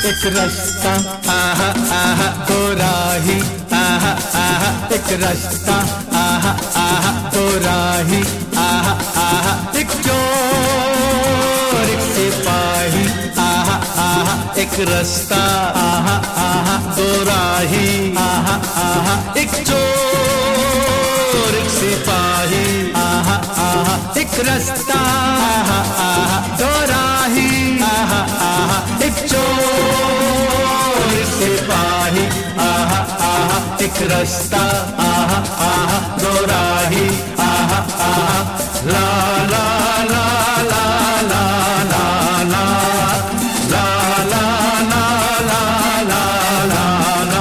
एक रास्ता आहा आहा दो राही आहा आहा एक रास्ता आहा आहा दो राही आहा आहा एक चोर एक सिपाही आहा आहा एक रास्ता आहा आहा दो राही आहा आहा एक चोर एक सिपाही आहा आहा एक रास्ता आहा आहा दो राही आहा आहा एक चोर एक सिपाही आहा आहा एक रास्ता आहा आहा दो राही आहा आहा ला ला ला ला ला ला ला ला ला ला ला ला ला।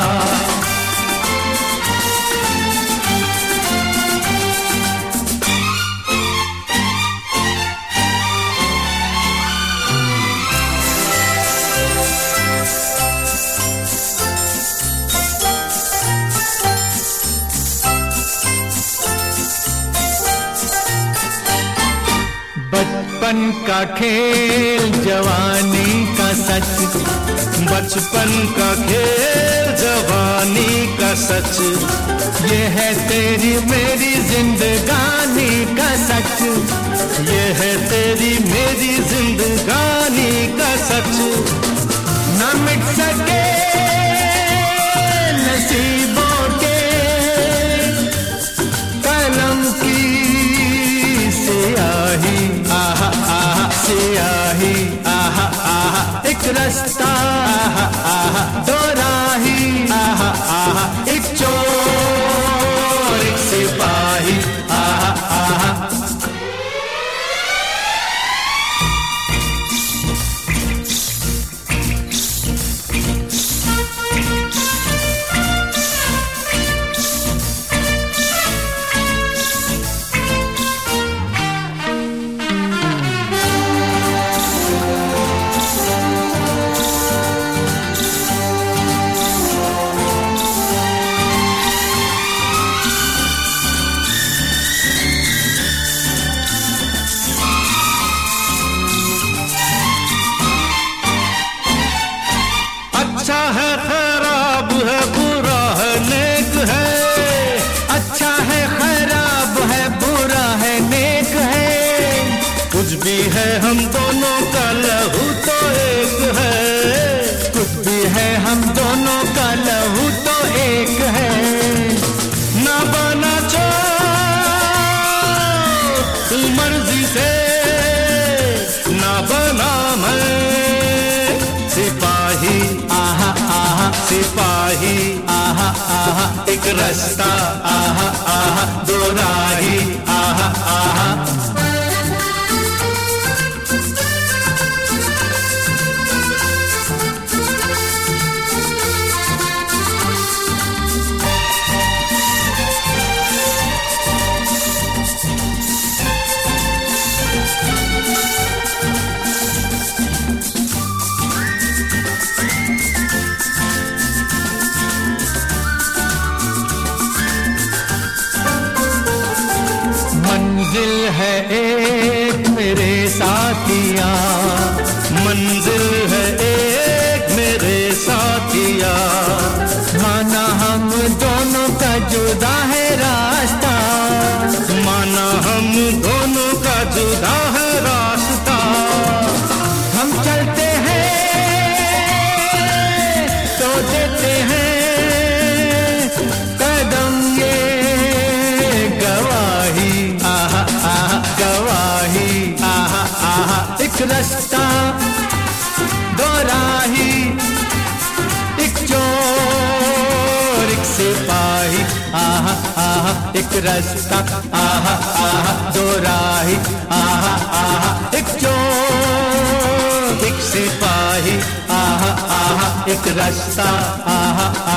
बचपन का खेल जवानी का सच, बचपन का खेल जवानी का सच, ये है तेरी मेरी जिंदगानी का सच, ये है तेरी मेरी जिंदगानी का सच। न मिट सके नसीबों के कलम की सियाही आहा आहा सियाही आहा आहा एक रास्ता आहा आहा दो राही आहा आहा एक चोर एक सिपाही आहा आहा। अच्छा है खराब है बुरा है नेक है, अच्छा है खराब है बुरा है नेक है, कुछ भी है हम दोनों का लहू तो एक है, कुछ भी है हम दोनों का लहू तो एक है। ना बना चो तू मर्जी से, ना बना मैं सिपाही आहा आहा सिपाही आहा आहा एक रास्ता आहा आहा दो राही आहा आहा। मंजिल है एक मेरे साथिया, मंजिल है एक मेरे साथिया, माना हम दोनों का जुदा है रास्ता, माना हम दोनों का जुदा है रास्ता। हम चलते हैं तो देते हैं कदम ये गवाही आहा आहा गवाही आहा आहा एक रास्ता दो राही एक चोर एक सिपाही आहा आहा एक रास्ता आहा आहा दो राही आहा आहा एक चोर एक सिपाही आहा आहा एक रास्ता आहा